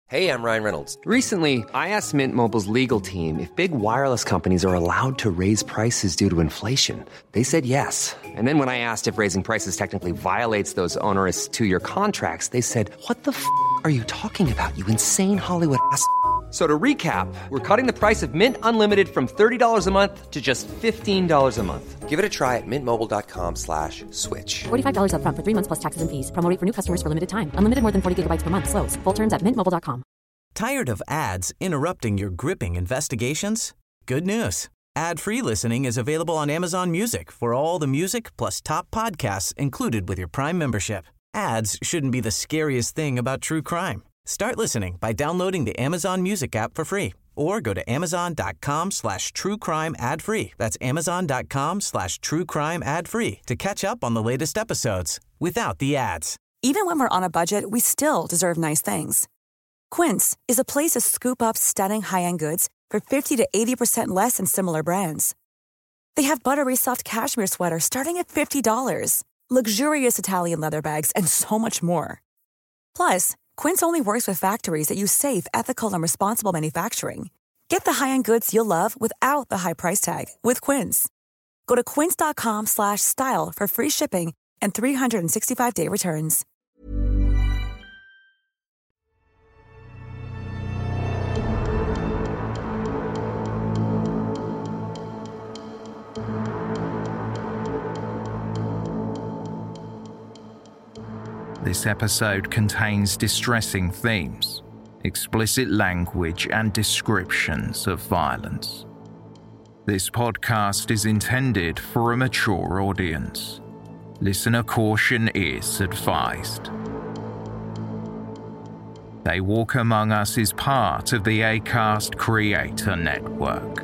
Hey, I'm Ryan Reynolds. Recently, I asked Mint Mobile's legal team if big wireless companies are allowed to raise prices due to inflation. They said yes. And then when I asked if raising prices technically violates those onerous two-year contracts, they said, "What the f*** are you talking about, you insane Hollywood ass?" So to recap, we're cutting the price of Mint Unlimited from $30 a month to just $15 a month. Give it a try at mintmobile.com/switch. $45 up front for 3 months plus taxes and fees. Promo rate for new customers for limited time. Unlimited more than 40 gigabytes per month. Slows full terms at mintmobile.com. Tired of ads interrupting your gripping investigations? Good news. Ad-free listening is available on Amazon Music for all the music plus top podcasts included with your Prime membership. Ads shouldn't be the scariest thing about true crime. Start listening by downloading the Amazon Music app for free or go to amazon.com/truecrime ad-free. That's amazon.com/truecrime ad-free to catch up on the latest episodes without the ads. Even when we're on a budget, we still deserve nice things. Quince is a place to scoop up stunning high-end goods for 50 to 80% less than similar brands. They have buttery soft cashmere sweaters starting at $50, luxurious Italian leather bags, and so much more. Plus, Quince only works with factories that use safe, ethical, and responsible manufacturing. Get the high-end goods you'll love without the high price tag with Quince. Go to quince.com/style for free shipping and 365-day returns. This episode contains distressing themes, explicit language, and descriptions of violence. This podcast is intended for a mature audience. Listener caution is advised. They Walk Among Us is part of the Acast Creator Network.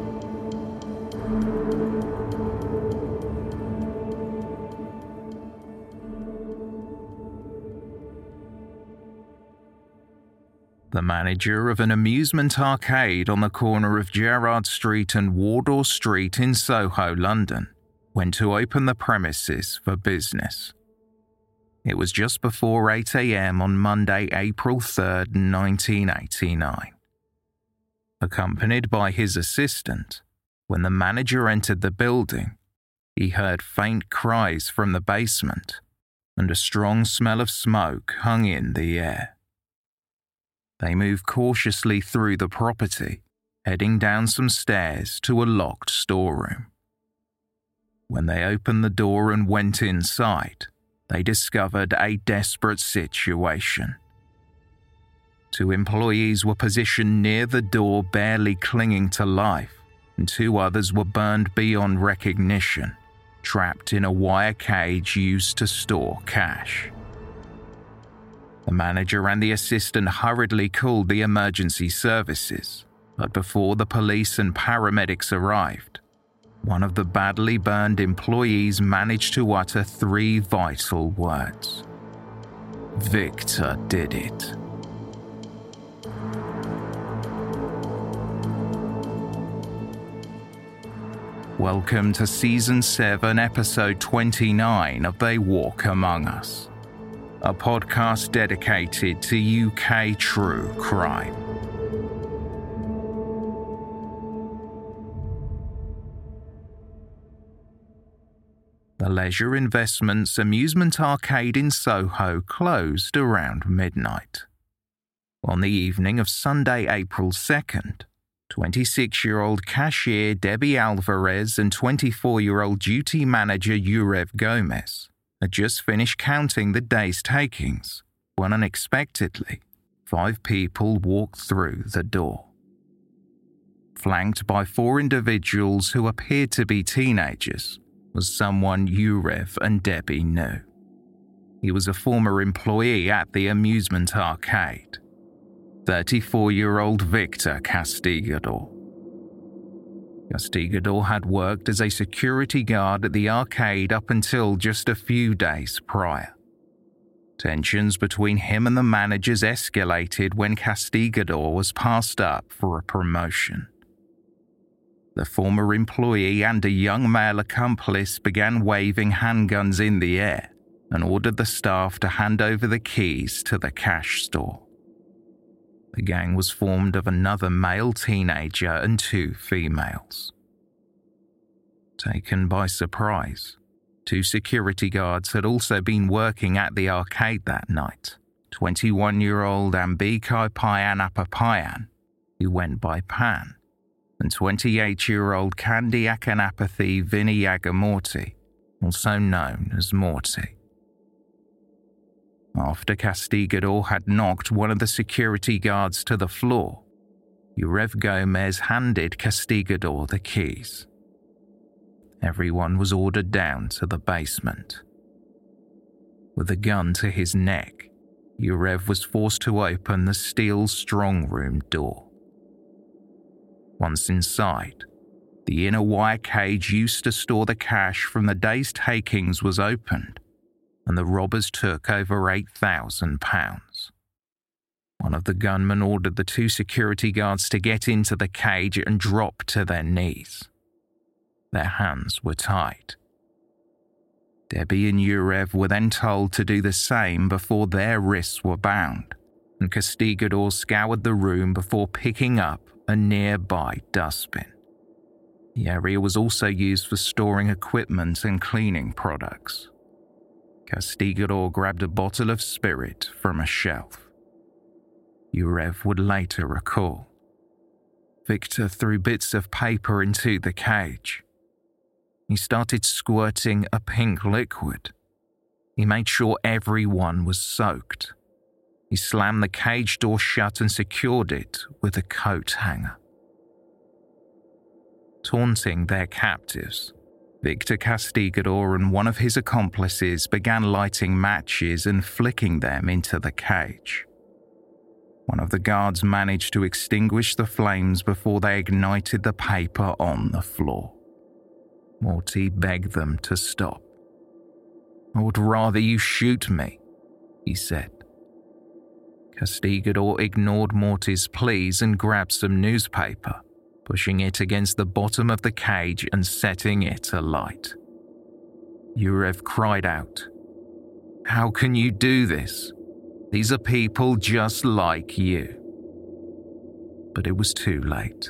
The manager of an amusement arcade on the corner of Gerrard Street and Wardour Street in Soho, London, went to open the premises for business. It was just before 8 a.m. on Monday, April 3rd, 1989. Accompanied by his assistant, when the manager entered the building, he heard faint cries from the basement, and a strong smell of smoke hung in the air. They moved cautiously through the property, heading down some stairs to a locked storeroom. When they opened the door and went inside, they discovered a desperate situation. 2 employees were positioned near the door, barely clinging to life, and 2 others were burned beyond recognition, trapped in a wire cage used to store cash. The manager and the assistant hurriedly called the emergency services, but before the police and paramedics arrived, one of the badly burned employees managed to utter 3 vital words. Victor did it. Welcome to Season 7, Episode 29 of They Walk Among Us, a podcast dedicated to UK true crime. The Leisure Investments amusement arcade in Soho closed around midnight. On the evening of Sunday, April 2nd, 26-year-old cashier Debbie Alvarez and 24-year-old duty manager Yurev Gomez had just finished counting the day's takings when unexpectedly 5 people walked through the door. Flanked by 4 individuals who appeared to be teenagers was someone Yurev and Debbie knew. He was a former employee at the amusement arcade, 34-year-old Victor Castigador. Castigador had worked as a security guard at the arcade up until just a few days prior. Tensions between him and the managers escalated when Castigador was passed up for a promotion. The former employee and a young male accomplice began waving handguns in the air and ordered the staff to hand over the keys to the cash store. The gang was formed of another male teenager and 2 females. Taken by surprise, 2 security guards had also been working at the arcade that night. 21-year-old Ambikai Payanapapayan, who went by Pan, and 28-year-old Kandi Akanapathi Vinayagamurti, also known as Morty. After Castigador had knocked one of the security guards to the floor, Yurev Gomez handed Castigador the keys. Everyone was ordered down to the basement. With a gun to his neck, Yurev was forced to open the steel strong room door. Once inside, the inner wire cage used to store the cash from the day's takings was opened, and the robbers took over £8,000. One of the gunmen ordered the 2 security guards to get into the cage and drop to their knees. Their hands were tied. Debbie and Yurev were then told to do the same before their wrists were bound, and Castigador scoured the room before picking up a nearby dustbin. The area was also used for storing equipment and cleaning products. Castigador grabbed a bottle of spirit from a shelf. Yurev would later recall. Victor threw bits of paper into the cage. He started squirting a pink liquid. He made sure everyone was soaked. He slammed the cage door shut and secured it with a coat hanger. Taunting their captives, Victor Castigador and one of his accomplices began lighting matches and flicking them into the cage. One of the guards managed to extinguish the flames before they ignited the paper on the floor. Morty begged them to stop. "I would rather you shoot me," he said. Castigador ignored Morty's pleas and grabbed some newspaper, pushing it against the bottom of the cage and setting it alight. Yurev cried out, "How can you do this? These are people just like you." But it was too late.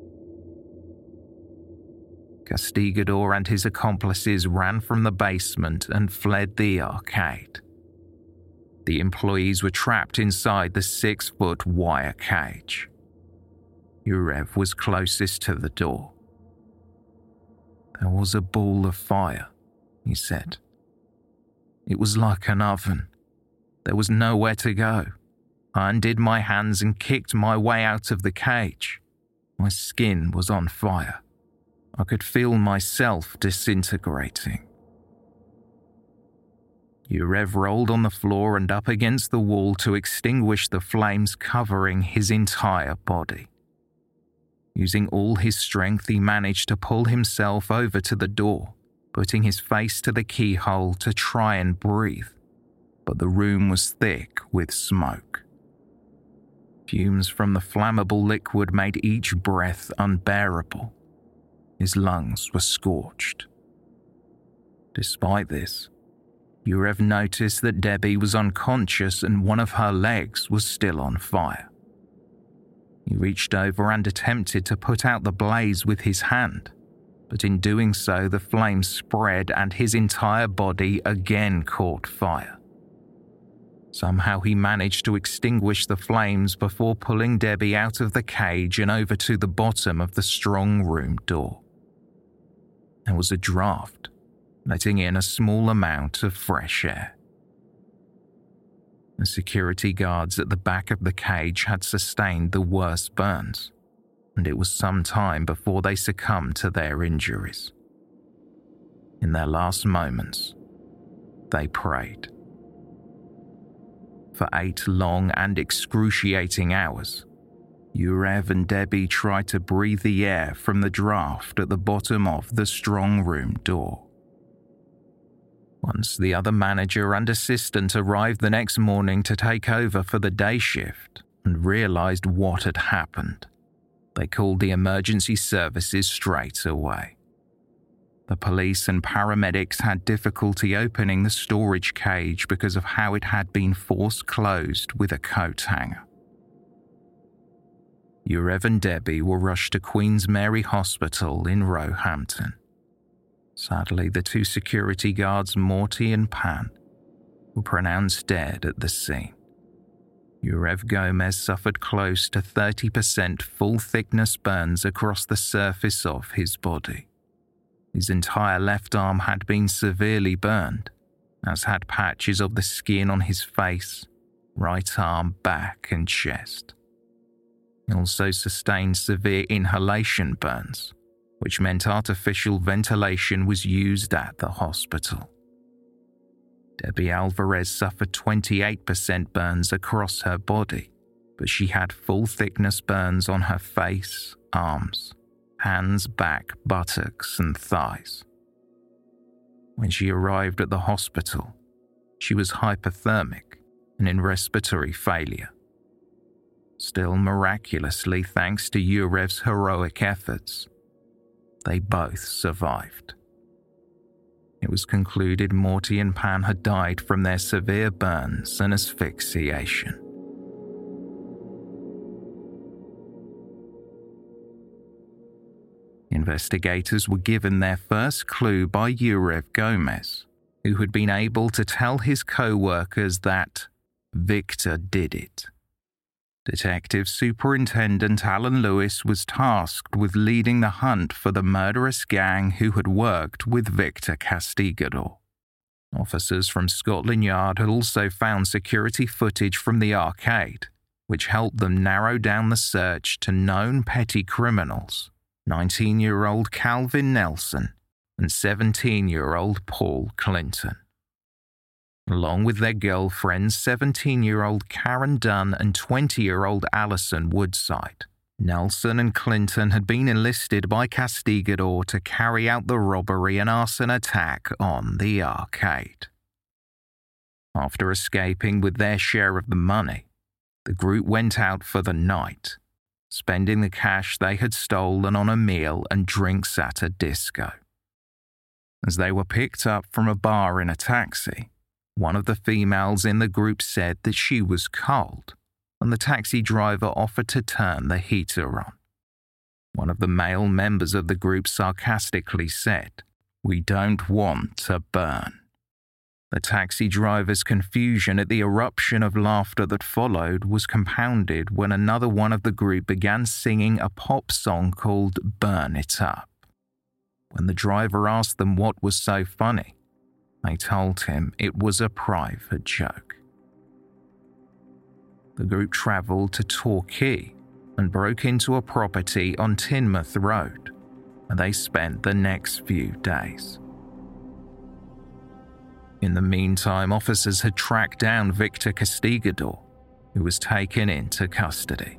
Castigador and his accomplices ran from the basement and fled the arcade. The employees were trapped inside the 6-foot wire cage. Yurev was closest to the door. "There was a ball of fire," he said. "It was like an oven. There was nowhere to go. I undid my hands and kicked my way out of the cage. My skin was on fire. I could feel myself disintegrating." Yurev rolled on the floor and up against the wall to extinguish the flames covering his entire body. Using all his strength, he managed to pull himself over to the door, putting his face to the keyhole to try and breathe, but the room was thick with smoke. Fumes from the flammable liquid made each breath unbearable. His lungs were scorched. Despite this, Yurev noticed that Debbie was unconscious and one of her legs was still on fire. He reached over and attempted to put out the blaze with his hand, but in doing so the flames spread and his entire body again caught fire. Somehow he managed to extinguish the flames before pulling Debbie out of the cage and over to the bottom of the strong room door. There was a draft, letting in a small amount of fresh air. The security guards at the back of the cage had sustained the worst burns, and it was some time before they succumbed to their injuries. In their last moments, they prayed. For 8 long and excruciating hours, Yurev and Debbie tried to breathe the air from the draft at the bottom of the strong room door. Once the other manager and assistant arrived the next morning to take over for the day shift and realized what had happened, they called the emergency services straight away. The police and paramedics had difficulty opening the storage cage because of how it had been force closed with a coat hanger. Yurev and Debbie were rushed to Queen's Mary Hospital in Roehampton. Sadly, the two security guards, Morty and Pan, were pronounced dead at the scene. Yurev Gomez suffered close to 30% full-thickness burns across the surface of his body. His entire left arm had been severely burned, as had patches of the skin on his face, right arm, back and chest. He also sustained severe inhalation burns, which meant artificial ventilation was used at the hospital. Debbie Alvarez suffered 28% burns across her body, but she had full-thickness burns on her face, arms, hands, back, buttocks, and thighs. When she arrived at the hospital, she was hypothermic and in respiratory failure. Still, miraculously, thanks to Yurev's heroic efforts, they both survived. It was concluded Morty and Pan had died from their severe burns and asphyxiation. Investigators were given their first clue by Yurev Gomez, who had been able to tell his co-workers that Victor did it. Detective Superintendent Alan Lewis was tasked with leading the hunt for the murderous gang who had worked with Victor Castigador. Officers from Scotland Yard had also found security footage from the arcade, which helped them narrow down the search to known petty criminals, 19-year-old Calvin Nelson and 17-year-old Paul Clinton. Along with their girlfriends, 17-year-old Karen Dunn and 20-year-old Alison Woodside, Nelson and Clinton had been enlisted by Castigador to carry out the robbery and arson attack on the arcade. After escaping with their share of the money, the group went out for the night, spending the cash they had stolen on a meal and drinks at a disco. As they were picked up from a bar in a taxi, one of the females in the group said that she was cold, and the taxi driver offered to turn the heater on. One of the male members of the group sarcastically said, "We don't want to burn." The taxi driver's confusion at the eruption of laughter that followed was compounded when another one of the group began singing a pop song called "Burn It Up." When the driver asked them what was so funny, they told him it was a private joke. The group travelled to Torquay and broke into a property on Teignmouth Road, and they spent the next few days. In the meantime, officers had tracked down Victor Castigador, who was taken into custody.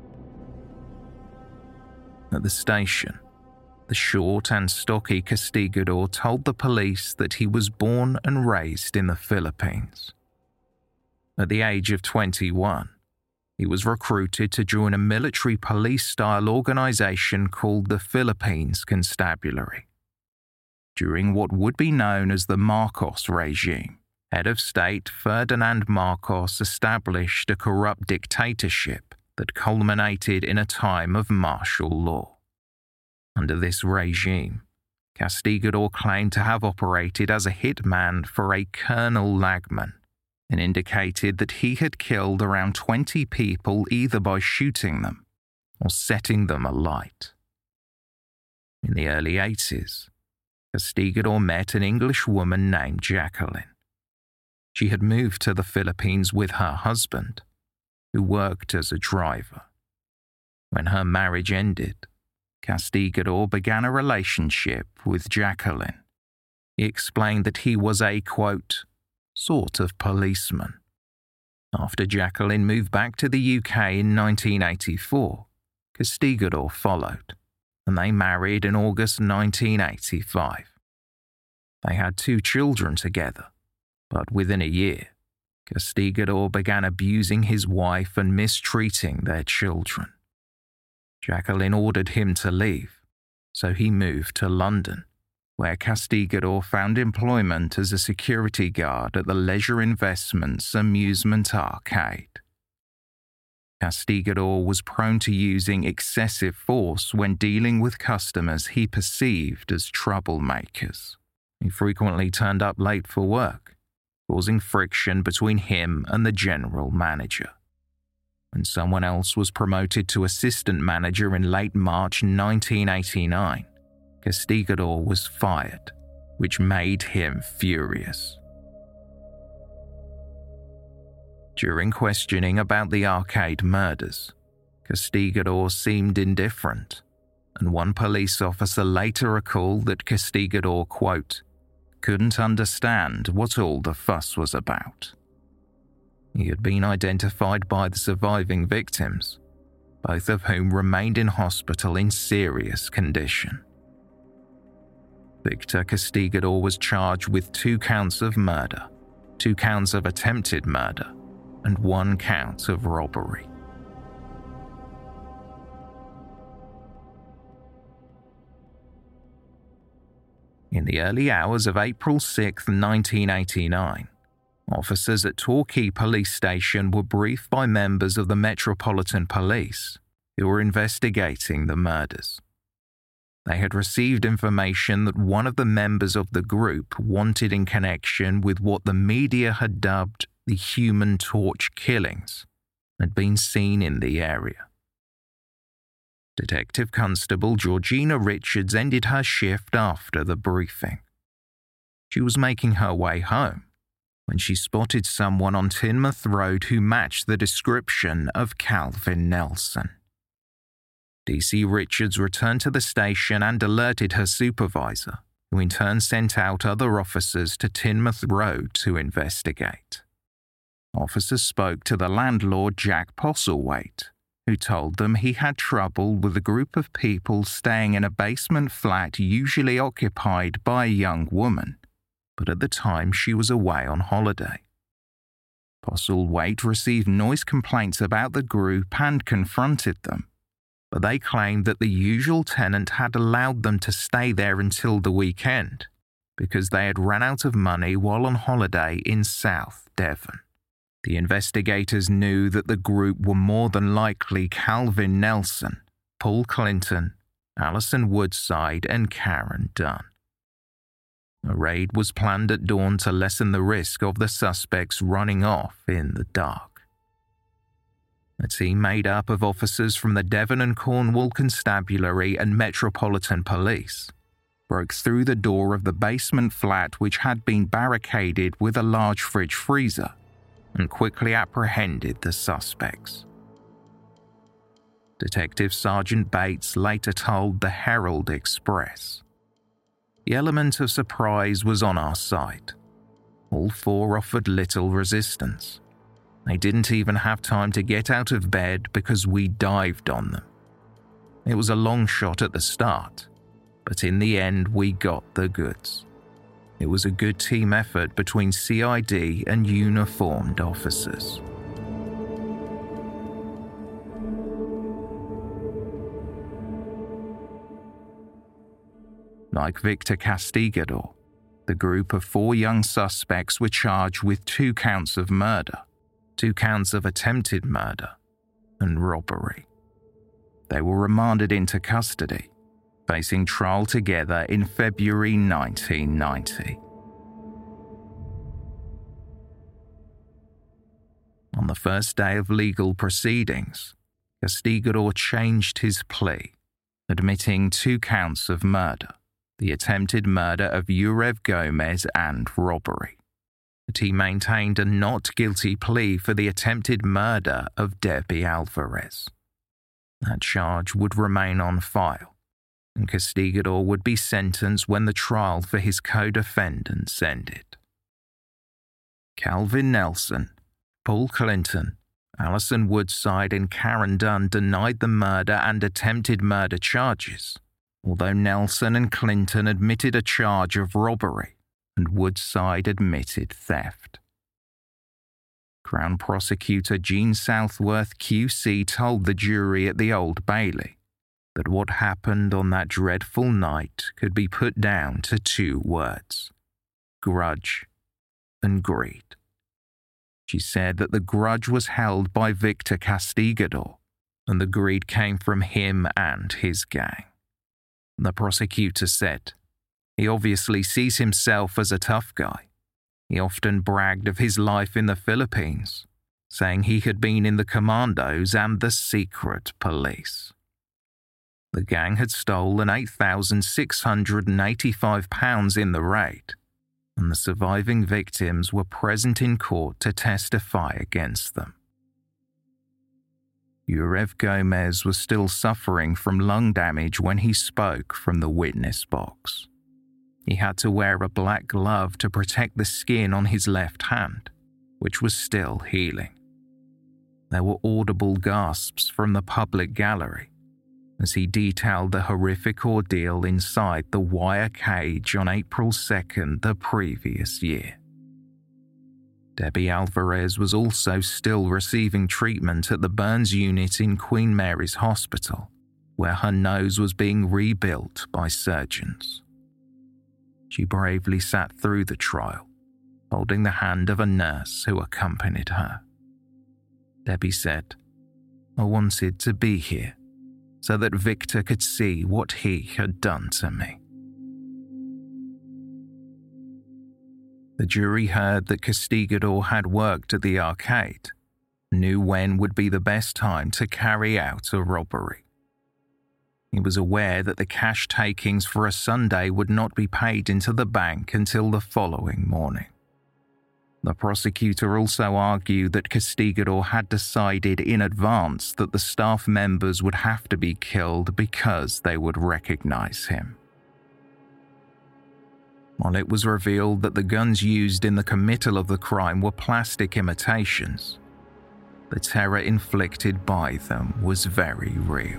At the station, the short and stocky Castigador told the police that he was born and raised in the Philippines. At the age of 21, he was recruited to join a military police-style organization called the Philippines Constabulary. During what would be known as the Marcos regime, head of state Ferdinand Marcos established a corrupt dictatorship that culminated in a time of martial law. Under this regime, Castigador claimed to have operated as a hitman for a Colonel Lagman and indicated that he had killed around 20 people either by shooting them or setting them alight. In the early 80s, Castigador met an English woman named Jacqueline. She had moved to the Philippines with her husband, who worked as a driver. When her marriage ended, Castigador began a relationship with Jacqueline. He explained that he was a, quote, sort of policeman. After Jacqueline moved back to the UK in 1984, Castigador followed, and they married in August 1985. They had 2 children together, but within a year, Castigador began abusing his wife and mistreating their children. Jacqueline ordered him to leave, so he moved to London, where Castigador found employment as a security guard at the Leisure Investments Amusement Arcade. Castigador was prone to using excessive force when dealing with customers he perceived as troublemakers. He frequently turned up late for work, causing friction between him and the general manager. When someone else was promoted to assistant manager in late March 1989, Castigador was fired, which made him furious. During questioning about the arcade murders, Castigador seemed indifferent, and one police officer later recalled that Castigador, quote, couldn't understand what all the fuss was about. He had been identified by the surviving victims, both of whom remained in hospital in serious condition. Victor Castigador was charged with 2 counts of murder, 2 counts of attempted murder, and 1 count of robbery. In the early hours of April 6, 1989, officers at Torquay Police Station were briefed by members of the Metropolitan Police who were investigating the murders. They had received information that one of the members of the group wanted in connection with what the media had dubbed the Human Torch killings had been seen in the area. Detective Constable Georgina Richards ended her shift after the briefing. She was making her way home when she spotted someone on Teignmouth Road who matched the description of Calvin Nelson. DC Richards returned to the station and alerted her supervisor, who in turn sent out other officers to Teignmouth Road to investigate. Officers spoke to the landlord Jack Postlethwaite, who told them he had trouble with a group of people staying in a basement flat usually occupied by a young woman, but at the time she was away on holiday. Postlethwaite received noise complaints about the group and confronted them, but they claimed that the usual tenant had allowed them to stay there until the weekend because they had run out of money while on holiday in South Devon. The investigators knew that the group were more than likely Calvin Nelson, Paul Clinton, Alison Woodside, and Karen Dunn. A raid was planned at dawn to lessen the risk of the suspects running off in the dark. A team made up of officers from the Devon and Cornwall Constabulary and Metropolitan Police broke through the door of the basement flat, which had been barricaded with a large fridge freezer, and quickly apprehended the suspects. Detective Sergeant Bates later told the Herald Express, "The element of surprise was on our side. All 4 offered little resistance. They didn't even have time to get out of bed because we dived on them. It was a long shot at the start, but in the end we got the goods. It was a good team effort between CID and uniformed officers." Like Victor Castigador, the group of 4 young suspects were charged with 2 counts of murder, 2 counts of attempted murder, and robbery. They were remanded into custody, facing trial together in February 1990. On the first day of legal proceedings, Castigador changed his plea, admitting 2 counts of murder, the attempted murder of Yurev Gomez and robbery. But he maintained a not guilty plea for the attempted murder of Debbie Alvarez. That charge would remain on file, and Castigador would be sentenced when the trial for his co-defendants ended. Calvin Nelson, Paul Clinton, Alison Woodside, and Karen Dunn denied the murder and attempted murder charges, although Nelson and Clinton admitted a charge of robbery and Woodside admitted theft. Crown Prosecutor Jean Southworth QC told the jury at the Old Bailey that what happened on that dreadful night could be put down to 2 words: grudge and greed. She said that the grudge was held by Victor Castigador, and the greed came from him and his gang. The prosecutor said, "He obviously sees himself as a tough guy. He often bragged of his life in the Philippines, saying he had been in the commandos and the secret police." The gang had stolen £8,685 in the raid, and the surviving victims were present in court to testify against them. Yurev Gomez was still suffering from lung damage when he spoke from the witness box. He had to wear a black glove to protect the skin on his left hand, which was still healing. There were audible gasps from the public gallery as he detailed the horrific ordeal inside the wire cage on April 2nd the previous year. Debbie Alvarez was also still receiving treatment at the burns unit in Queen Mary's Hospital, where her nose was being rebuilt by surgeons. She bravely sat through the trial, holding the hand of a nurse who accompanied her. Debbie said, "I wanted to be here so that Victor could see what he had done to me." The jury heard that Castigador had worked at the arcade, knew when would be the best time to carry out a robbery. He was aware that the cash takings for a Sunday would not be paid into the bank until the following morning. The prosecutor also argued that Castigador had decided in advance that the staff members would have to be killed because they would recognize him. While it was revealed that the guns used in the committal of the crime were plastic imitations, the terror inflicted by them was very real.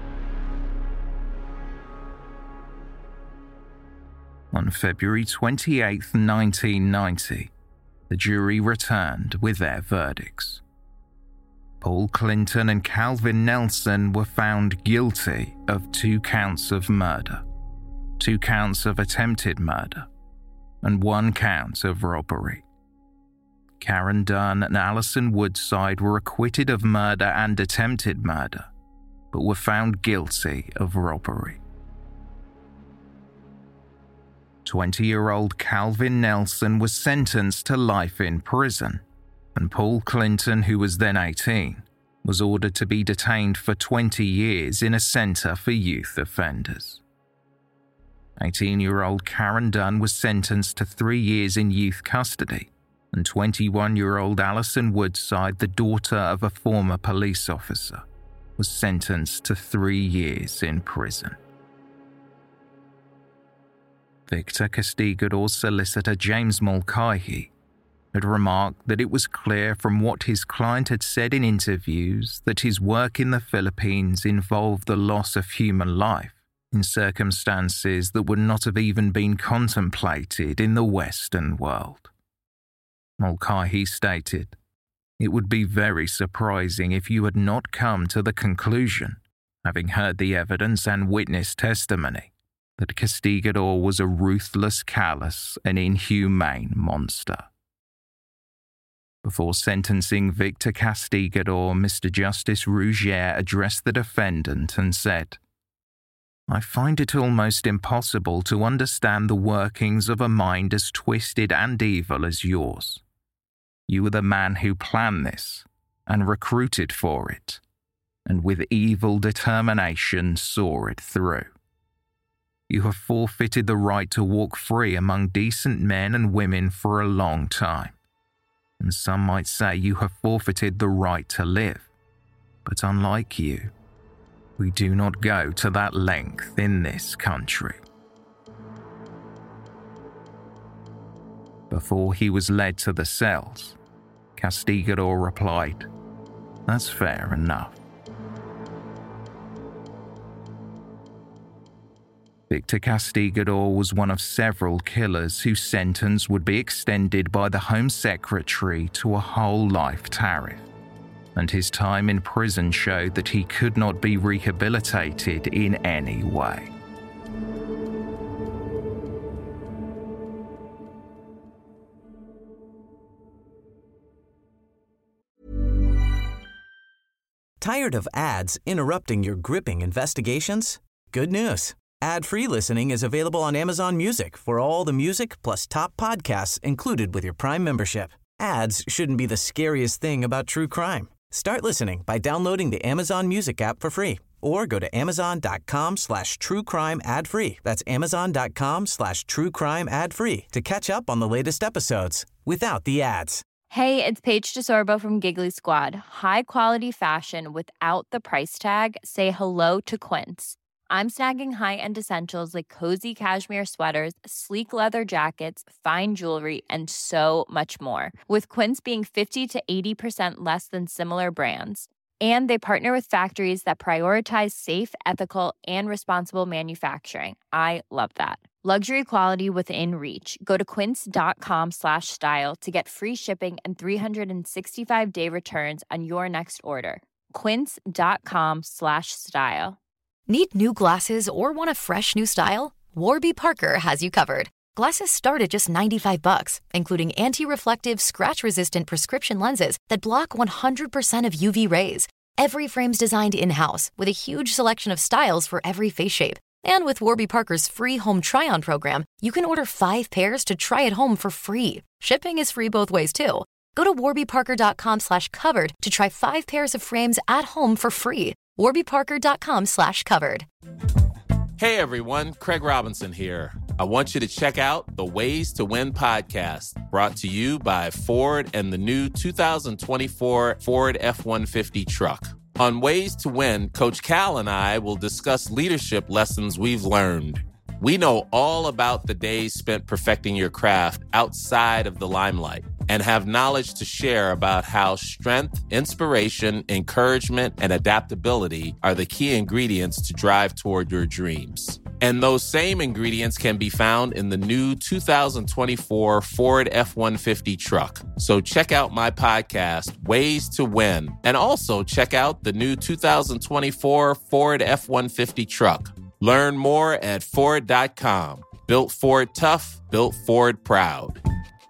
On February 28, 1990, the jury returned with their verdicts. Paul Clinton and Calvin Nelson were found guilty of 2 counts of murder, 2 counts of attempted murder, and 1 count of robbery. Karen Dunn and Alison Woodside were acquitted of murder and attempted murder, but were found guilty of robbery. 20-year-old Calvin Nelson was sentenced to life in prison, and Paul Clinton, who was then 18, was ordered to be detained for 20 years in a centre for youth offenders. 18-year-old Karen Dunn was sentenced to 3 years in youth custody, and 21-year-old Alison Woodside, the daughter of a former police officer, was sentenced to 3 years in prison. Victor Castigador's solicitor James Mulcahy had remarked that it was clear from what his client had said in interviews that his work in the Philippines involved the loss of human life in circumstances that would not have even been contemplated in the Western world. Mulcahy stated, "It would be very surprising if you had not come to the conclusion, having heard the evidence and witness testimony, that Castigador was a ruthless, callous, and inhumane monster." Before sentencing Victor Castigador, Mr. Justice Rougier addressed the defendant and said, "I find it almost impossible to understand the workings of a mind as twisted and evil as yours. You were the man who planned this and recruited for it, and with evil determination saw it through. You have forfeited the right to walk free among decent men and women for a long time, and some might say you have forfeited the right to live, but unlike you, we do not go to that length in this country." Before he was led to the cells, Castigador replied, "That's fair enough." Victor Castigador was one of several killers whose sentence would be extended by the Home Secretary to a whole life tariff, and his time in prison showed that he could not be rehabilitated in any way. Tired of ads interrupting your gripping investigations? Good news. Ad-free listening is available on Amazon Music for all the music plus top podcasts included with your Prime membership. Ads shouldn't be the scariest thing about true crime. Start listening by downloading the Amazon Music app for free or go to amazon.com/truecrime ad-free. That's amazon.com/truecrime ad-free to catch up on the latest episodes without the ads. Hey, it's Paige DeSorbo from Giggly Squad. High quality fashion without the price tag. Say hello to Quince. I'm snagging high-end essentials like cozy cashmere sweaters, sleek leather jackets, fine jewelry, and so much more. With Quince being 50 to 80% less than similar brands. And they partner with factories that prioritize safe, ethical, and responsible manufacturing. I love that. Luxury quality within reach. Go to quince.com/style to get free shipping and 365-day returns on your next order. Quince.com/style. Need new glasses or want a fresh new style? Warby Parker has you covered. Glasses start at just $95, including anti-reflective, scratch-resistant prescription lenses that block 100% of UV rays. Every frame's designed in-house with a huge selection of styles for every face shape. And with Warby Parker's free home try-on program, you can order 5 pairs to try at home for free. Shipping is free both ways, too. Go to warbyparker.com/covered to try 5 pairs of frames at home for free. warbyparker.com/covered. Hey everyone, Craig Robinson here. I want you to check out the Ways to Win podcast, brought to you by Ford and the new 2024 Ford F-150 truck. On Ways to Win, Coach Cal and I will discuss leadership lessons we've learned. We know all about the days spent perfecting your craft outside of the limelight and have knowledge to share about how strength, inspiration, encouragement, and adaptability are the key ingredients to drive toward your dreams. And those same ingredients can be found in the new 2024 Ford F-150 truck. So check out my podcast, Ways to Win, and also check out the new 2024 Ford F-150 truck. Learn more at Ford.com. Built Ford tough, built Ford proud.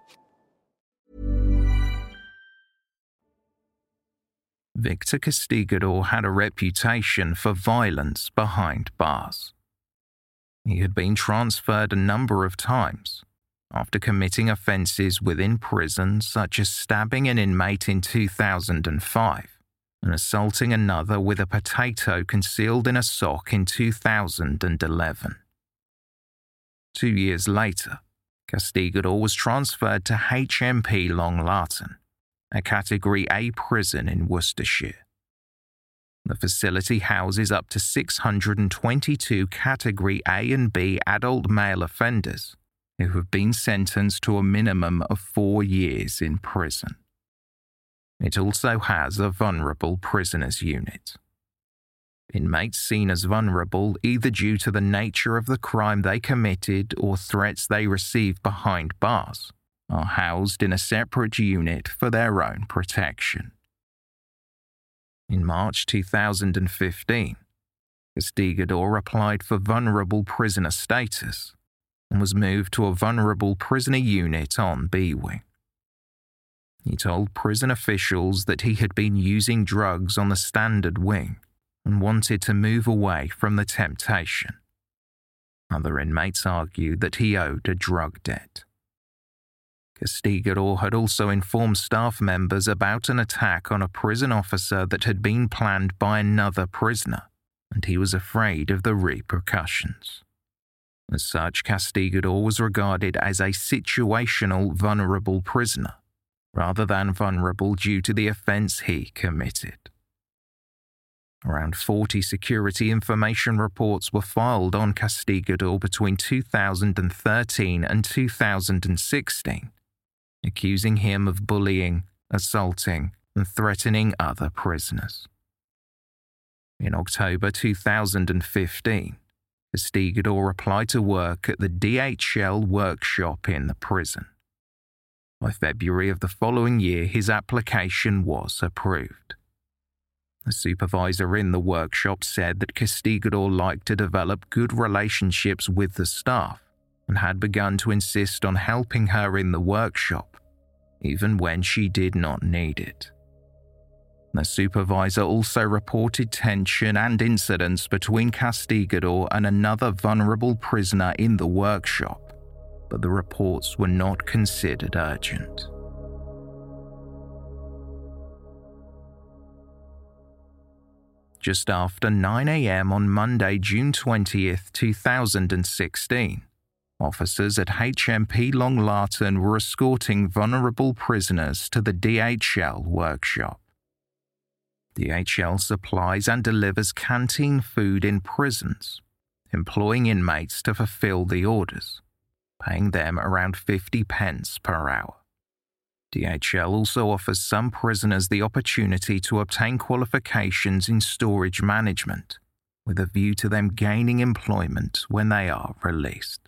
Victor Castigador had a reputation for violence behind bars. He had been transferred a number of times after committing offences within prison, such as stabbing an inmate in 2005 and assaulting another with a potato concealed in a sock in 2011. 2 years later, Castigador was transferred to HMP Long Lartin, a Category A prison in Worcestershire. The facility houses up to 622 Category A and B adult male offenders who have been sentenced to a minimum of 4 years in prison. It also has a vulnerable prisoners unit. Inmates seen as vulnerable either due to the nature of the crime they committed or threats they receive behind bars are housed in a separate unit for their own protection. In March 2015, Castigador applied for vulnerable prisoner status and was moved to a vulnerable prisoner unit on B Wing. He told prison officials that he had been using drugs on the standard wing and wanted to move away from the temptation. Other inmates argued that he owed a drug debt. Castigador had also informed staff members about an attack on a prison officer that had been planned by another prisoner, and he was afraid of the repercussions. As such, Castigador was regarded as a situational vulnerable prisoner, rather than vulnerable due to the offence he committed. Around 40 security information reports were filed on Castigador between 2013 and 2016, accusing him of bullying, assaulting, and threatening other prisoners. In October 2015, Castigador applied to work at the DHL workshop in the prison. By February of the following year, his application was approved. The supervisor in the workshop said that Castigador liked to develop good relationships with the staff and had begun to insist on helping her in the workshop, even when she did not need it. The supervisor also reported tension and incidents between Castigador and another vulnerable prisoner in the workshop, but the reports were not considered urgent. Just after 9 a.m. on Monday, June 20th, 2016, officers at HMP Long Lartin were escorting vulnerable prisoners to the DHL workshop. DHL supplies and delivers canteen food in prisons, employing inmates to fulfill the orders, paying them around 50 pence per hour. DHL also offers some prisoners the opportunity to obtain qualifications in storage management, with a view to them gaining employment when they are released.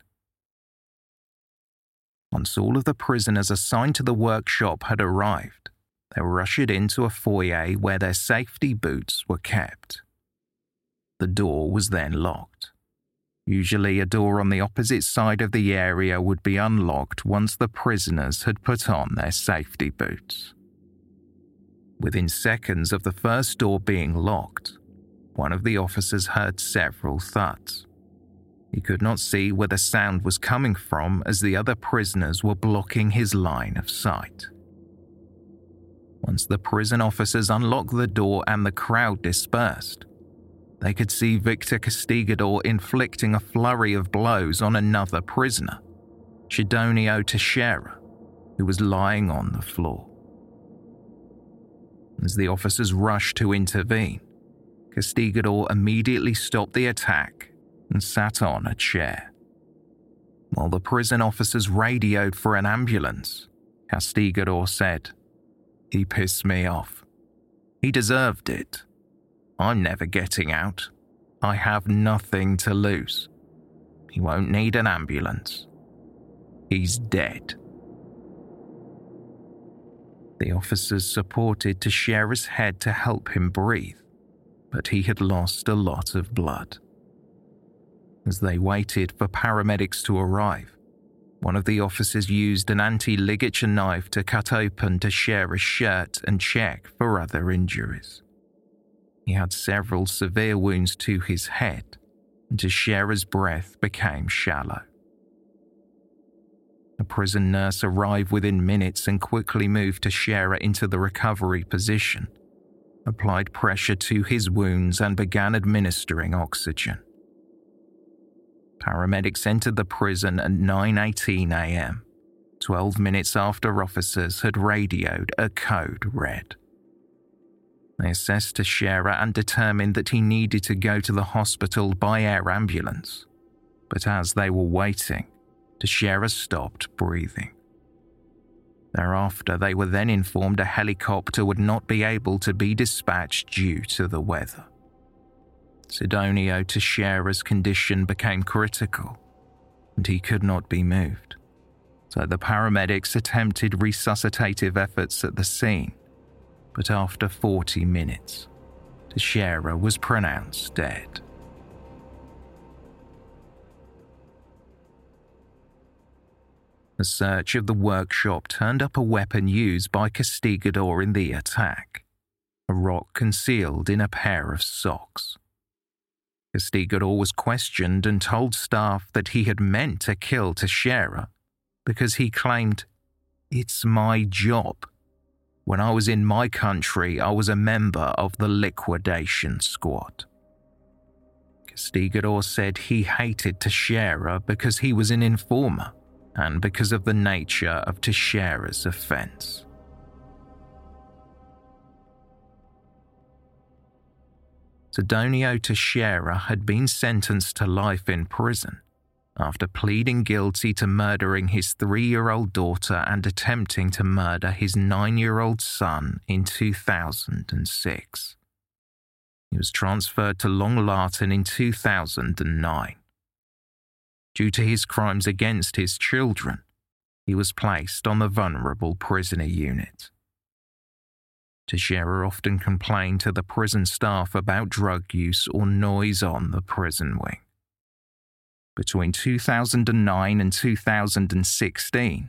Once all of the prisoners assigned to the workshop had arrived, they were ushered into a foyer where their safety boots were kept. The door was then locked. Usually, a door on the opposite side of the area would be unlocked once the prisoners had put on their safety boots. Within seconds of the first door being locked, one of the officers heard several thuds. He could not see where the sound was coming from as the other prisoners were blocking his line of sight. Once the prison officers unlocked the door and the crowd dispersed, they could see Victor Castigador inflicting a flurry of blows on another prisoner, Chidonio Teixeira, who was lying on the floor. As the officers rushed to intervene, Castigador immediately stopped the attack and sat on a chair. While the prison officers radioed for an ambulance, Castigador said, "He pissed me off. He deserved it. I'm never getting out. I have nothing to lose. He won't need an ambulance. He's dead." The officers supported Teixeira's head to help him breathe, but he had lost a lot of blood. As they waited for paramedics to arrive, one of the officers used an anti-ligature knife to cut open Teixeira's shirt and check for other injuries. He had several severe wounds to his head, and Teixeira's breath became shallow. A prison nurse arrived within minutes and quickly moved Teixeira into the recovery position, applied pressure to his wounds and began administering oxygen. Paramedics entered the prison at 9:18 a.m., 12 minutes after officers had radioed a code red. They assessed Teixeira and determined that he needed to go to the hospital by air ambulance, but as they were waiting, Teixeira stopped breathing. Thereafter, they were then informed a helicopter would not be able to be dispatched due to the weather. Chidonio Teixeira's condition became critical, and he could not be moved, so the paramedics attempted resuscitative efforts at the scene, but after 40 minutes, Teixeira was pronounced dead. A search of the workshop turned up a weapon used by Castigador in the attack, a rock concealed in a pair of socks. Castigador was questioned and told staff that he had meant to kill Teixeira because he claimed, "It's my job. When I was in my country, I was a member of the liquidation squad." Castigador said he hated Teixeira because he was an informer and because of the nature of Teixeira's offense. Chidonio Teixeira had been sentenced to life in prison after pleading guilty to murdering his 3-year-old daughter and attempting to murder his 9-year-old son in 2006. He was transferred to Long Lartin in 2009. Due to his crimes against his children, he was placed on the vulnerable prisoner unit. Teixeira often complained to the prison staff about drug use or noise on the prison wing. Between 2009 and 2016,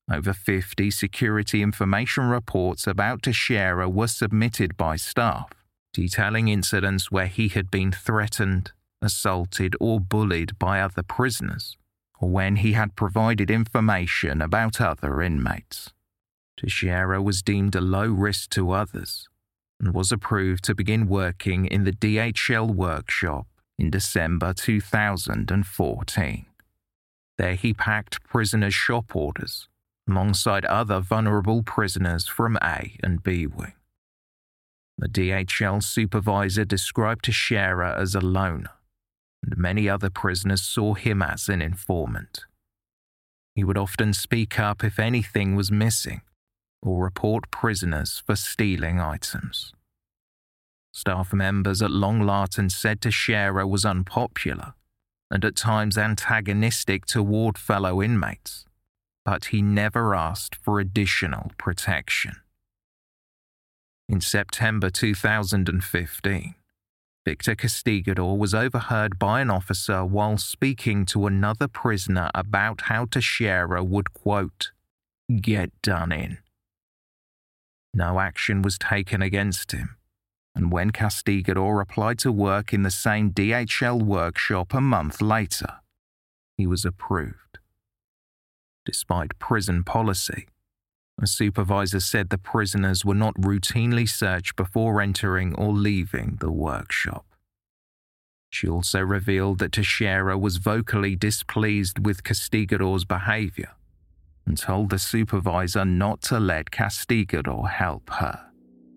Over 50 security information reports about Teixeira were submitted by staff, detailing incidents where he had been threatened, assaulted, or bullied by other prisoners, or when he had provided information about other inmates. Teixeira was deemed a low risk to others and was approved to begin working in the DHL workshop in December 2014. There he packed prisoners' shop orders alongside other vulnerable prisoners from A and B Wing. The DHL supervisor described Teixeira as a loner, and many other prisoners saw him as an informant. He would often speak up if anything was missing, or report prisoners for stealing items. Staff members at Long Lartin said Teixeira was unpopular and at times antagonistic toward fellow inmates, but he never asked for additional protection. In September 2015, Victor Castigador was overheard by an officer while speaking to another prisoner about how Teixeira would, quote, "get done in." No action was taken against him, and when Castigador applied to work in the same DHL workshop a month later, he was approved. Despite prison policy, a supervisor said the prisoners were not routinely searched before entering or leaving the workshop. She also revealed that Teixeira was vocally displeased with Castigador's behavior and told the supervisor not to let Castigador help her.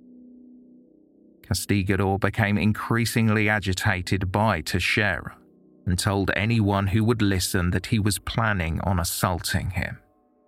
Castigador became increasingly agitated by Teixeira and told anyone who would listen that he was planning on assaulting him.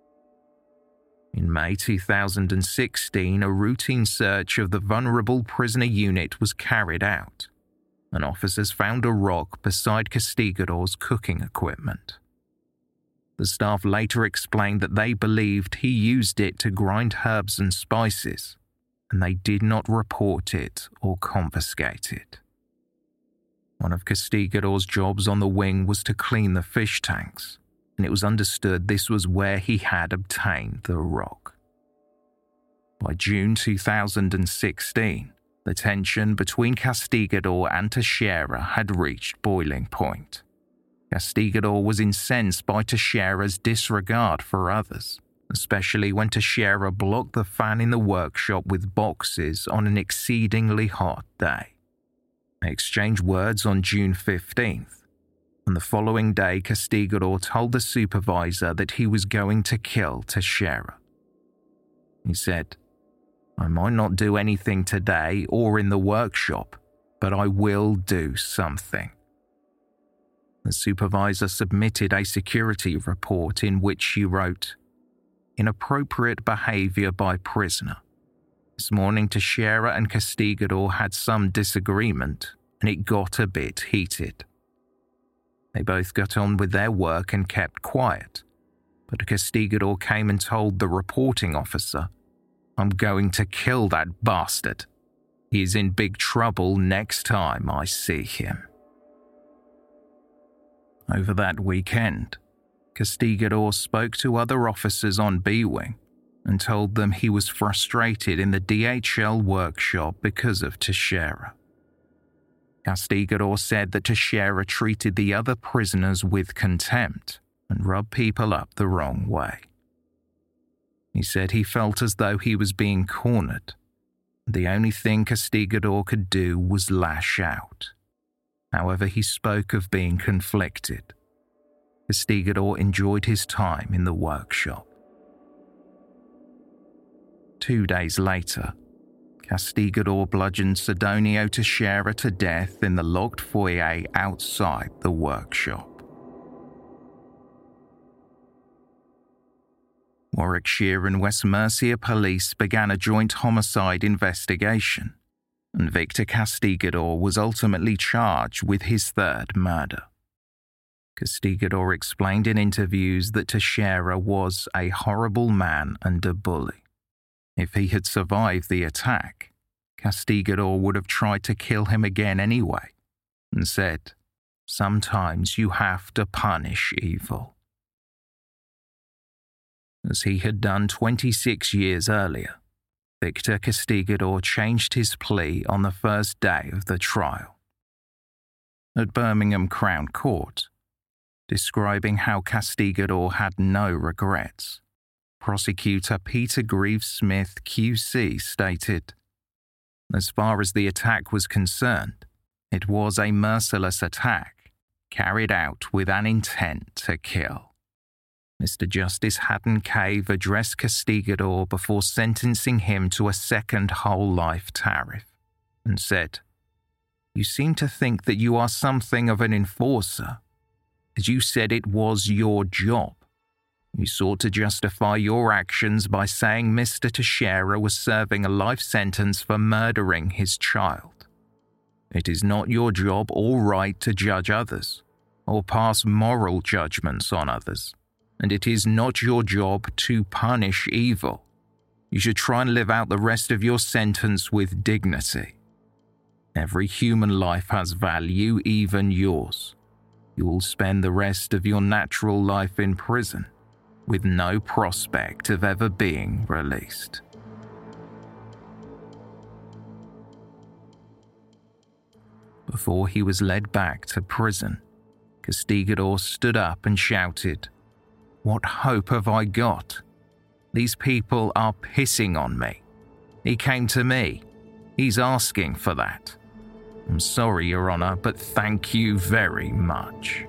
In May 2016, a routine search of the vulnerable prisoner unit was carried out, and officers found a rock beside Castigador's cooking equipment. The staff later explained that they believed he used it to grind herbs and spices, and they did not report it or confiscate it. One of Castigador's jobs on the wing was to clean the fish tanks, and it was understood this was where he had obtained the rock. By June 2016, the tension between Castigador and Teixeira had reached boiling point. Castigador was incensed by Teixeira's disregard for others, especially when Teixeira blocked the fan in the workshop with boxes on an exceedingly hot day. They exchanged words on June 15th, and the following day Castigador told the supervisor that he was going to kill Teixeira. He said, "I might not do anything today or in the workshop, but I will do something." The supervisor submitted a security report in which she wrote, "Inappropriate behavior by prisoner. This morning Teixeira and Castigador had some disagreement, and it got a bit heated. They both got on with their work and kept quiet, but Castigador came and told the reporting officer, 'I'm going to kill that bastard. He's in big trouble next time I see him.'" Over that weekend, Castigador spoke to other officers on B Wing and told them he was frustrated in the DHL workshop because of Teixeira. Castigador said that Teixeira treated the other prisoners with contempt and rubbed people up the wrong way. He said he felt as though he was being cornered. The only thing Castigador could do was lash out. However, he spoke of being conflicted. Castigador enjoyed his time in the workshop. 2 days later, Castigador bludgeoned Sidonio Teixeira to death in the locked foyer outside the workshop. Warwickshire and West Mercia police began a joint homicide investigation, and Victor Castigador was ultimately charged with his third murder. Castigador explained in interviews that Teixeira was a horrible man and a bully. If he had survived the attack, Castigador would have tried to kill him again anyway, and said, "Sometimes you have to punish evil." As he had done 26 years earlier, Victor Castigador changed his plea on the first day of the trial. At Birmingham Crown Court, describing how Castigador had no regrets, prosecutor Peter Greaves-Smith QC stated, "As far as the attack was concerned, it was a merciless attack carried out with an intent to kill." Mr. Justice Haddon Cave addressed Castigador before sentencing him to a second whole life tariff and said, "You seem to think that you are something of an enforcer. As you said, it was your job. You sought to justify your actions by saying Mr. Teixeira was serving a life sentence for murdering his child. It is not your job or right to judge others or pass moral judgments on others. And it is not your job to punish evil. You should try and live out the rest of your sentence with dignity. Every human life has value, even yours. You will spend the rest of your natural life in prison, with no prospect of ever being released." Before he was led back to prison, Castigador stood up and shouted, "What hope have I got? These people are pissing on me. He came to me. He's asking for that. I'm sorry, Your Honor, but thank you very much."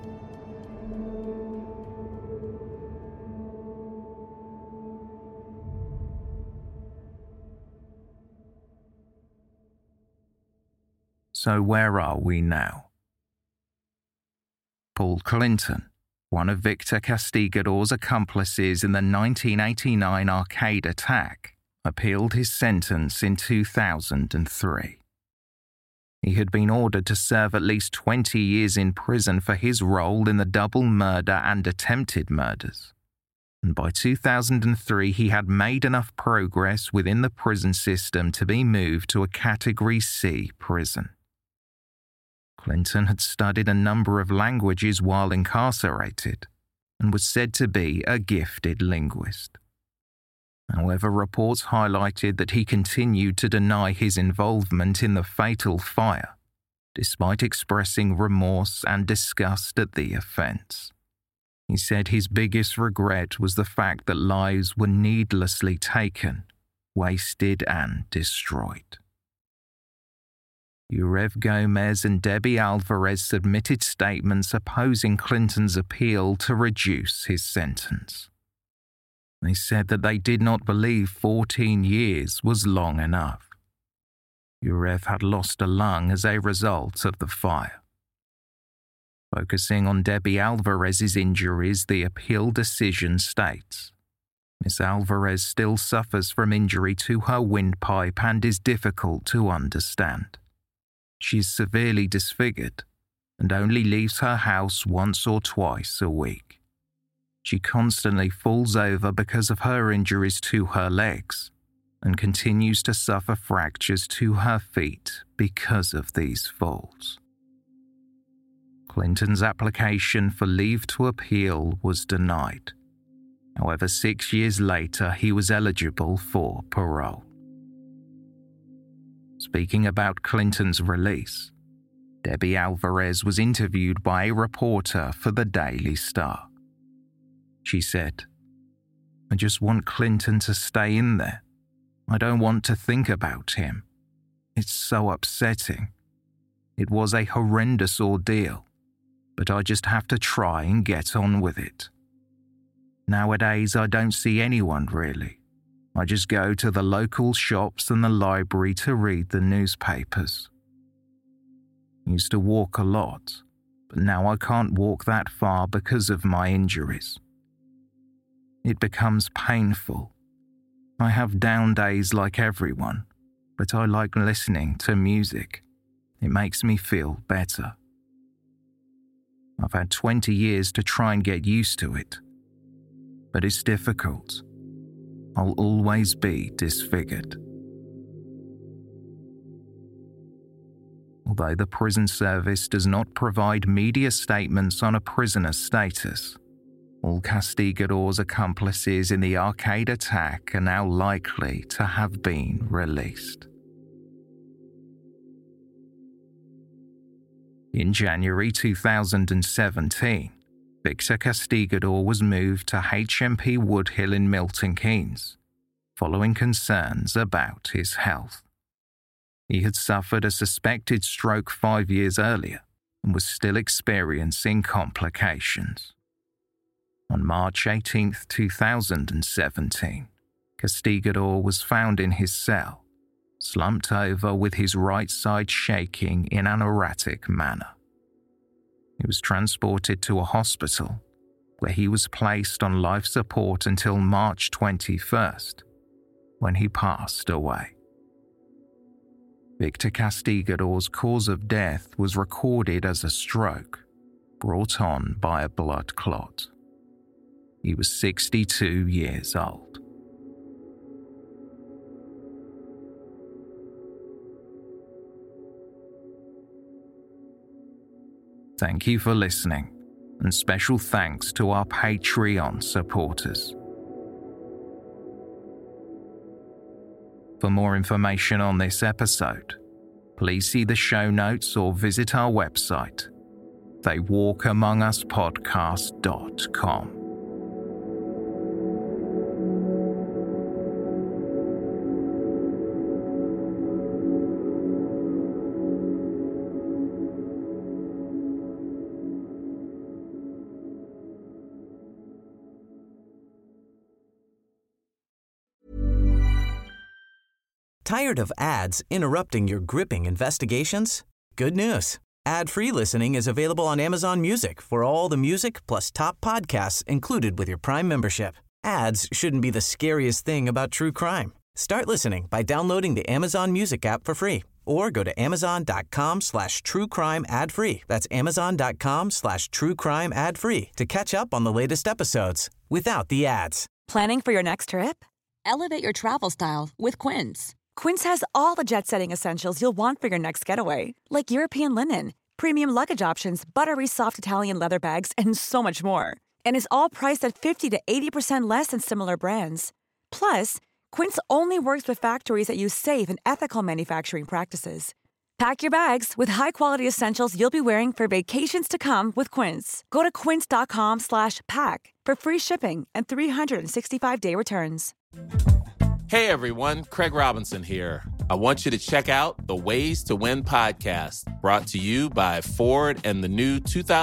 So where are we now? Paul Clinton, one of Victor Castigador's accomplices in the 1989 arcade attack, appealed his sentence in 2003. He had been ordered to serve at least 20 years in prison for his role in the double murder and attempted murders. And by 2003, he had made enough progress within the prison system to be moved to a Category C prison. Clinton had studied a number of languages while incarcerated and was said to be a gifted linguist. However, reports highlighted that he continued to deny his involvement in the fatal fire, despite expressing remorse and disgust at the offence. He said his biggest regret was the fact that lives were needlessly taken, wasted and destroyed. Yurev Gomez and Debbie Alvarez submitted statements opposing Clinton's appeal to reduce his sentence. They said that they did not believe 14 years was long enough. Yurev had lost a lung as a result of the fire. Focusing on Debbie Alvarez's injuries, the appeal decision states, Miss Alvarez still suffers from injury to her windpipe and is difficult to understand. She is severely disfigured and only leaves her house once or twice a week. She constantly falls over because of her injuries to her legs and continues to suffer fractures to her feet because of these falls. Clinton's application for leave to appeal was denied. However, 6 years later, he was eligible for parole. Speaking about Clinton's release, Debbie Alvarez was interviewed by a reporter for the Daily Star. She said, "I just want Clinton to stay in there. I don't want to think about him. It's so upsetting. It was a horrendous ordeal, but I just have to try and get on with it. Nowadays, I don't see anyone really. I just go to the local shops and the library to read the newspapers. I used to walk a lot, but now I can't walk that far because of my injuries. It becomes painful. I have down days like everyone, but I like listening to music. It makes me feel better. I've had 20 years to try and get used to it, but it's difficult. I'll always be disfigured." Although the prison service does not provide media statements on a prisoner's status, All Castigador's accomplices in the arcade attack are now likely to have been released. In January 2017, Victor Castigador was moved to HMP Woodhill in Milton Keynes, following concerns about his health. He had suffered a suspected stroke 5 years earlier and was still experiencing complications. On March 18, 2017, Castigador was found in his cell, slumped over with his right side shaking in an erratic manner. He was transported to a hospital where he was placed on life support until March 21st, when he passed away. Victor Castigador's cause of death was recorded as a stroke, brought on by a blood clot. He was 62 years old. Thank you for listening, and special thanks to our Patreon supporters. For more information on this episode, please see the show notes or visit our website, theywalkamonguspodcast.com. Tired of ads interrupting your gripping investigations? Good news. Ad-free listening is available on Amazon Music for all the music plus top podcasts included with your Prime membership. Ads shouldn't be the scariest thing about true crime. Start listening by downloading the Amazon Music app for free or go to amazon.com/truecrime ad-free. That's amazon.com/truecrime ad-free to catch up on the latest episodes without the ads. Planning for your next trip? Elevate your travel style with Quince. Quince has all the jet-setting essentials you'll want for your next getaway, like European linen, premium luggage options, buttery soft Italian leather bags, and so much more. And is all priced at 50 to 80% less than similar brands. Plus, Quince only works with factories that use safe and ethical manufacturing practices. Pack your bags with high-quality essentials you'll be wearing for vacations to come with Quince. Go to quince.com/pack for free shipping and 365-day returns. Hey everyone, Craig Robinson here. I want you to check out the Ways to Win podcast, brought to you by Ford and the new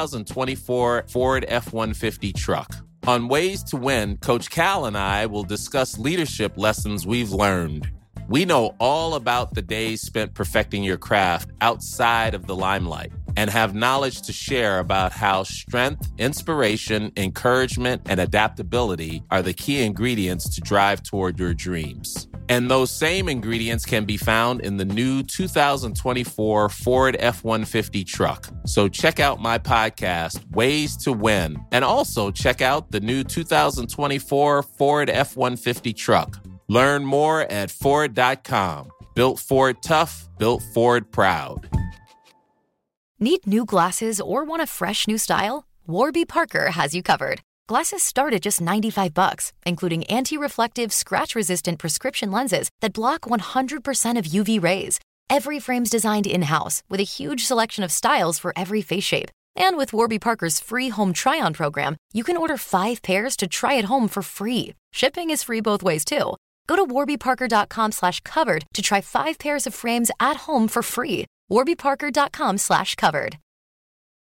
2024 Ford F-150 truck. On Ways to Win, Coach Cal and I will discuss leadership lessons we've learned. We know all about the days spent perfecting your craft outside of the limelight and have knowledge to share about how strength, inspiration, encouragement, and adaptability are the key ingredients to drive toward your dreams. And those same ingredients can be found in the new 2024 Ford F-150 truck. So check out my podcast, Ways to Win, and also check out the new 2024 Ford F-150 truck. Learn more at Ford.com. Built Ford tough, built Ford proud. Need new glasses or want a fresh new style? Warby Parker has you covered. Glasses start at just $95, including anti-reflective, scratch-resistant prescription lenses that block 100% of UV rays. Every frame's designed in-house with a huge selection of styles for every face shape. And with Warby Parker's free home try-on program, you can order 5 pairs to try at home for free. Shipping is free both ways, too. Go to warbyparker.com/covered to try 5 pairs of frames at home for free. warbyparker.com/covered.